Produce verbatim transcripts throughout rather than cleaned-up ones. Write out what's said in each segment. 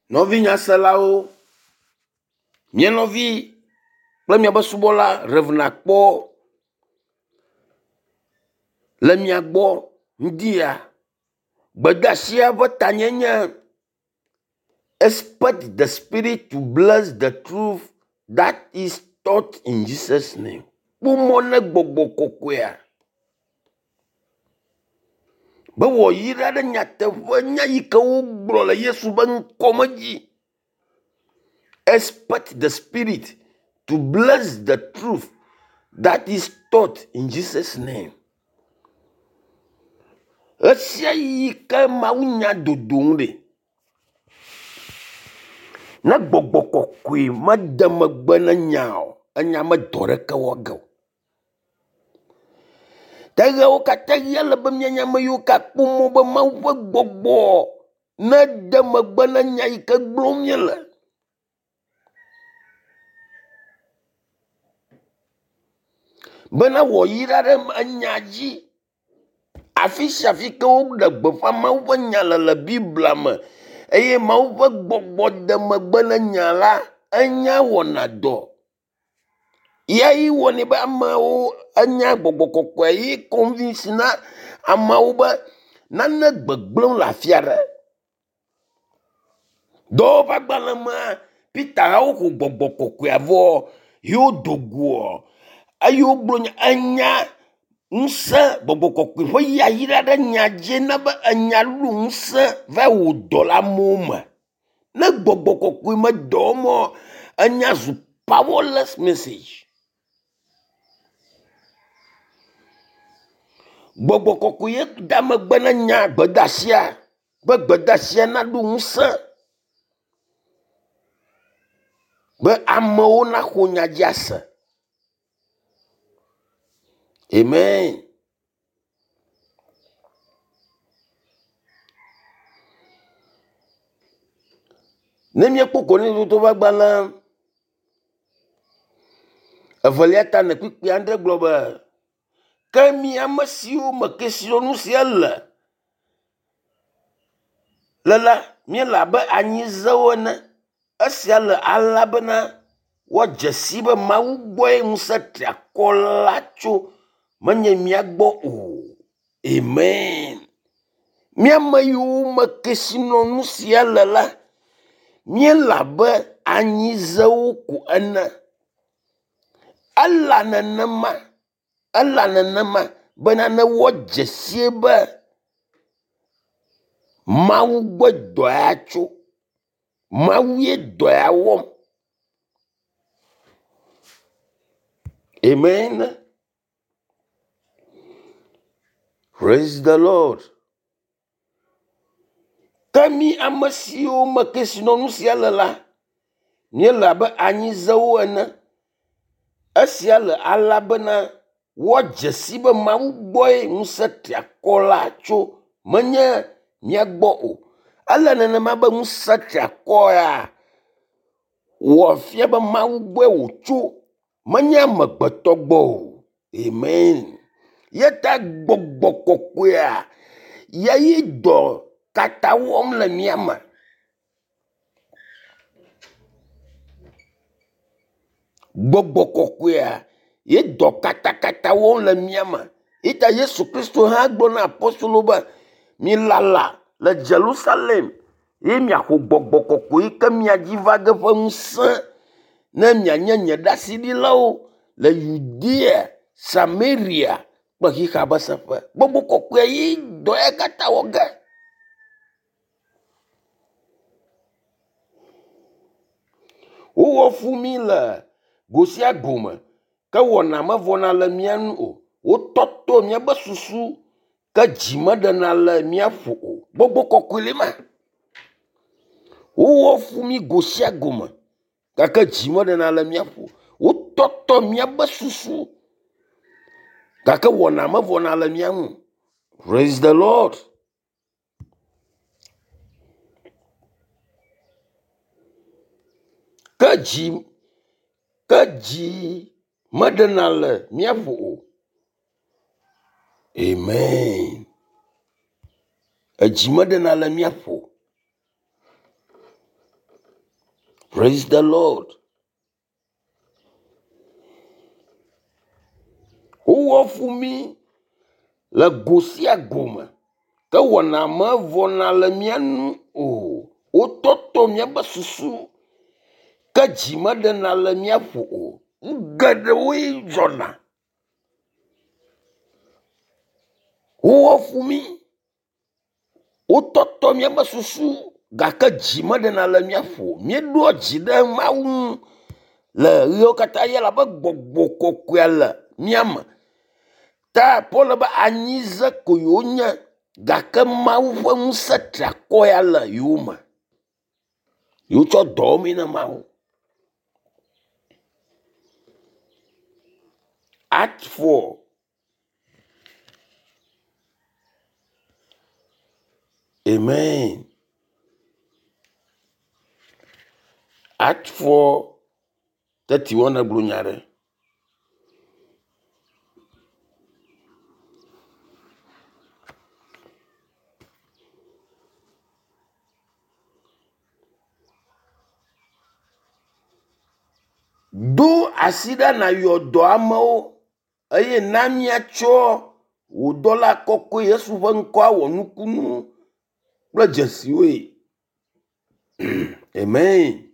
Novi nyaselawo, mie novi kple miabe subɔla revna kpɔ le mia gbɔ ŋdia gbedasia ƒe tanye nye expect the spirit to bless the truth that is taught in Jesus name. Kpɔmɔ ne gbɔgbɔ kɔkɔea be wɔ yi ɖa ɖe nyateƒe nya yi ke wogblɔ le Yesu be ŋkɔme dzi. Expect the spirit to bless the truth that is taught in Jesus name. Esia yi ke Mawu nya dodom ɖe. Ne gbɔgbɔ kɔkɔe mede megbe ne nya o, enya medɔ ɖeke wɔ ge o. Teɣewo katã ɣia le be mianya ame yiwo kakpɔ mɔ be Mawu ƒe gbɔgbɔ ne de megbe ne nya yi ke gblɔm miele. Bena wɔ yi ɖa ɖe enya dzi. Afi sia afi ke woɖe gbeƒã Mawu ƒe nya le le Biblia me eye Mawu ƒe gbɔgbɔ de megbe ne nya la, enya wɔna dɔ. Ya yi wɔnɛ be amewo enya gbɔgbɔ kɔkɔe yi convince na amewo be nane gbegblẽm le afi aɖe. Dɔwo ƒe agbalẽ me Peter hawo xɔ gbɔgbɔ kɔkɔea vɔ yewo do goa eye wogblɔ nya enya ŋusẽ gbɔgbɔ kɔkɔe ƒe yayi ɖa ɖe nya dzi na be enya lu ŋusẽ va wò dɔ le amewo me. Ne gbɔgbɔ kɔkɔe me dɔ mɔ enya zu powerless message. Gbɔgbɔ kɔkɔe ye da megbe ne nya gbedasia be gbedasia na ɖu ŋusẽ be amewo naxɔ nya dzi ase. Amen. Ne miekpɔ Korinto ƒe agbalẽ evelia ta ne kpikpi andre gblɔ be ke mi ame siwo me kesinɔnu sia le le la miele abe anyizewo ene. Esia le ala bena woadze si be Mawu gbɔe ŋusẽ triakɔ la tso menye mia gbɔ o. Amen. Miame yiwo me kesinɔnu sia le la miele abe anyizewo ko ene. Ela nenema, ela nenema bena ne woadze sie be Mawu gbɔ dɔ ya tso. Mawu ye dɔ ya wɔm. Amen. Praise the Lord. Ke mi ame siwo me kesinɔnu sia le la, miele abe anyizewo ene. Esia le ala bena woadze si be Mawu gbɔe ŋusẽ triakɔ la tso menye mia gbɔ o. Ele nenema be ŋusẽ triakɔ ya wɔ fia be Mawu gbɔe wòtso menye amegbetɔ gbɔ o. Amen. Yeta gbɔgbɔ kɔkɔea ya yi dɔ katã wɔm le mia me. Gbɔgbɔ kɔkɔea ye dɔ katã katã wɔm le mia me. Ita Yesu Kristo hã gblɔ na apostolo be milala le Jerusalem ye miaxɔ gbɔgbɔ kɔkɔe yi ke mia dzi va ge ƒe ŋusẽ ne mianye nye ɖasiɖilawo le Yudea, Samaria kple xixa be seƒe. Gbɔgbɔ kɔkɔe yi dɔ ya katã wɔ ge. Wowɔ fu mi le go sia go me ke wɔna mevɔna le mia nu o. Wotɔtɔ miabe susu ke dzi meɖena le mia ƒo o. Gbɔgbɔ kɔkɔe le ma. Wowɔ fu mi go sia go me gake dzi meɖena le mia ƒo. Wotɔtɔ miabe susu gake wɔna mevɔna le mia ŋu. Praise the Lord. Ke dzi ke dzi meɖena le mia ƒo o. Amen. Edzi meɖena le mia ƒo. Praise the Lord. Who for me la gosia goma. Te wana ma vona le mianu o. O toto mia basusu. Ka jima de na le mia fo o. Gade we jona. Who for me. O toto mia basusu. Gaka jima de na le mia fo. Mie do jide ma un. Le rio kata ya la ba gbogbo kokwe la miama. Ta pola ba anyiza koyonya gaka mau fa musatra koya la yuma. Yo cho domina mau. Act four. Amen. Act four thirty-one na blunyare. Do asida na yodo amao. Aye namia cho. Udola koko yesu vankwa wanukunu. Bla jesiwe. Amen.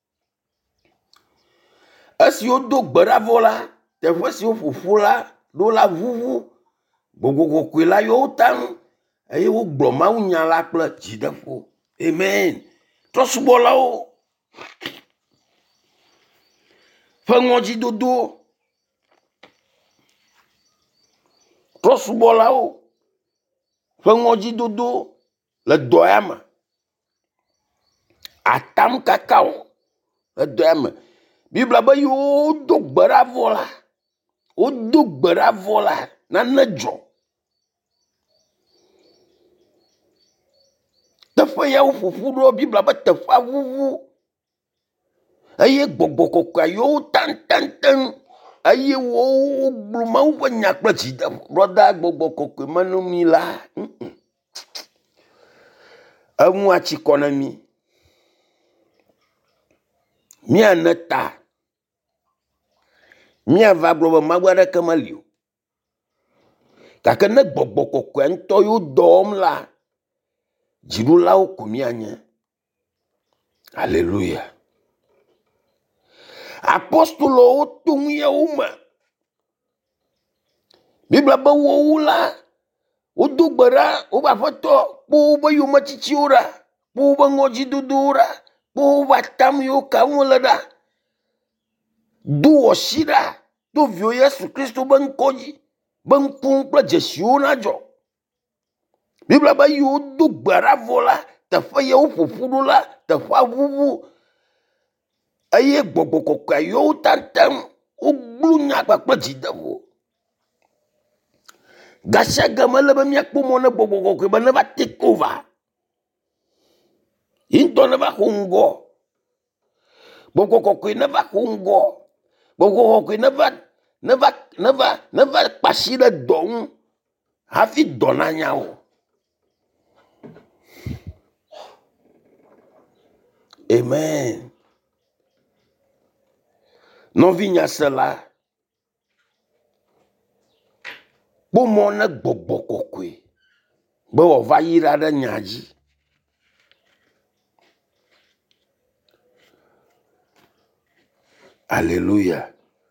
Asi yodo bravola. Te fwesi yo fufula. Do la vuvu. Gogo koko la yo tang. Aye wo bloma unyala kla jidafo. Amen. Trosubola o. Fangoji dodo. Trosubola o. Fangoji dodo. Le doyama. Atam kakao. Le doyama. Bibla ba yo do bravola. O do bravola. Na nejo. Tefa ya fufuro Bibla ba tefa vuvu. Aye gbogbo kokwa yo tan tan tan. Aye wo bluma wo nyakla jida. Brother gbogbo kokwa manu mi la. Amu achikona mi. Mi anata. Mi ava gbogbo magwara kamalio. Kaka ne gbogbo kokwa nto yo dom la. Jiru la okumi anya. Hallelujah. Apostolo otung ya uma. Bibla ba wo ula. Udu bara uba foto. Bu ba yuma chichiura. Bu ba ngoji dudura. Bu ba tam yo kamulada. Du oshira. Du vyo Yesu Kristo ban koji. Ban kumpla jesiona jo. Bibla ba yo du bara vola. Tafa ya ufufudula. Tafa vuvu. Aye gbogbo kokwa yo tantam. O blunya kwa jidavo. Gasha gamala ba miak pomona gbogbo kokwa ba never take over. Into never hungo. Gbogbo kokwa never hungo. Gbogbo kokwa never never never never pasira don. Hafi donanya o. Amen. Non vinya cela. Pomona gbogbo kokwa. Bo va yira da nyaji. Alléluia.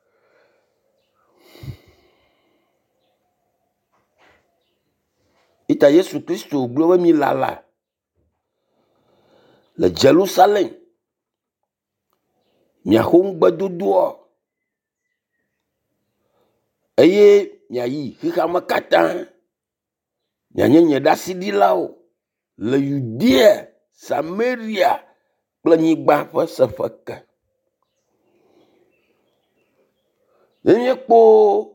Ita Yesu Kristo glowe mi lala. Le Jerusalem. Mia hongba duduo. Eye mia yi hika makata. Mia nyenye dasidi lao. Le Judea, Samaria, planyigba fa safaka. Enye po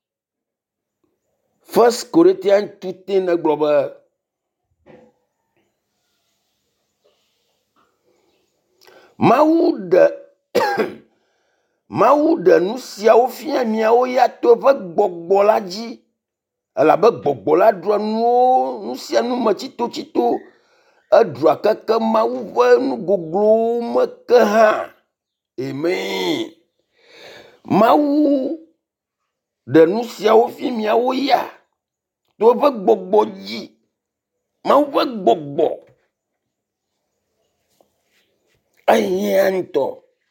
First Corinthians tutin na global. Mauda Mauda nous sia ofia mia o ya to va gbogbo la ji. Ala ba gbogbo la dro nu nous sia nu ma chito chito. edrua keke mawu ƒe nugoglowo me ke hã. Amen. Mawu ɖe nu siawo fi miawo ya to eƒe gbɔgbɔ dzi. Mawu ƒe gbɔgbɔ ehiã ŋutɔ.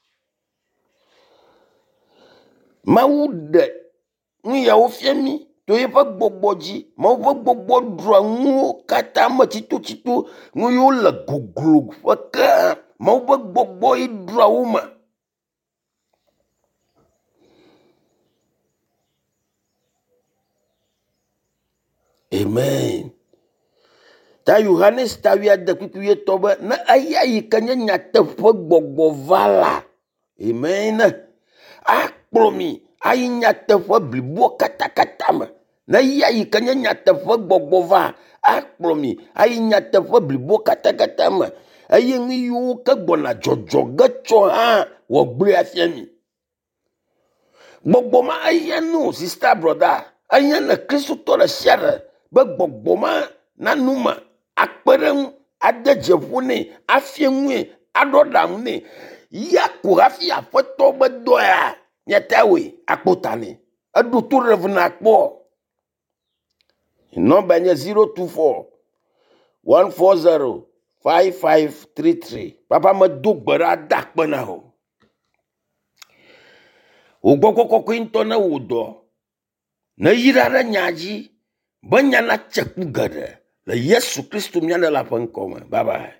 Mawu ɖe nu yawo fia mi to eƒe gbɔgbɔ dzi. Mawu ƒe gbɔgbɔ ɖua nuwo katã me tsitotsito, nu yiwo le goglo ƒe ke. Mawu ƒe gbɔgbɔ yi ɖua wo me. Amen. Ta Yohanes ta wia de kpikpi etɔ be ne eya yi ke nye nyateƒe gbɔgbɔ va la. Amen. Akplɔ mi ayi nyateƒe blibo katakata me. Ne eya yi ke nye nyateƒe gbɔgbɔ va, akplɔ mi ayi nyateƒe blibo katakata me. Eye nu yiwo ke gbɔna dzɔdzɔ ge tsɔ hã wɔ gblɔe afia mi. Gbɔgbɔ ma eya no sister brother. Eya ne Kristo tɔ le sia ɖe be gbɔgbɔ ma nanu me akpeɖeŋu ade dzeƒo nɛ afia ŋue aɖɔ ɖaŋu nɛ. Ya ko hafi aƒetɔ be dɔ ya miata woe akpɔ ta nɛ. Eɖo to ɖe vena kpɔ. Nɔmba nye zero two four one four zero five five three three. Papa me do gbe ɖa da akpe na ho. Wo gbɔ kɔkɔkɔe ŋutɔ ne wo dɔ. Ne yi ɖa ɖe nya dzi be nya na tse ku geɖe le Yesu Kristo mia ne la ƒe ŋkɔ me. Bye bye.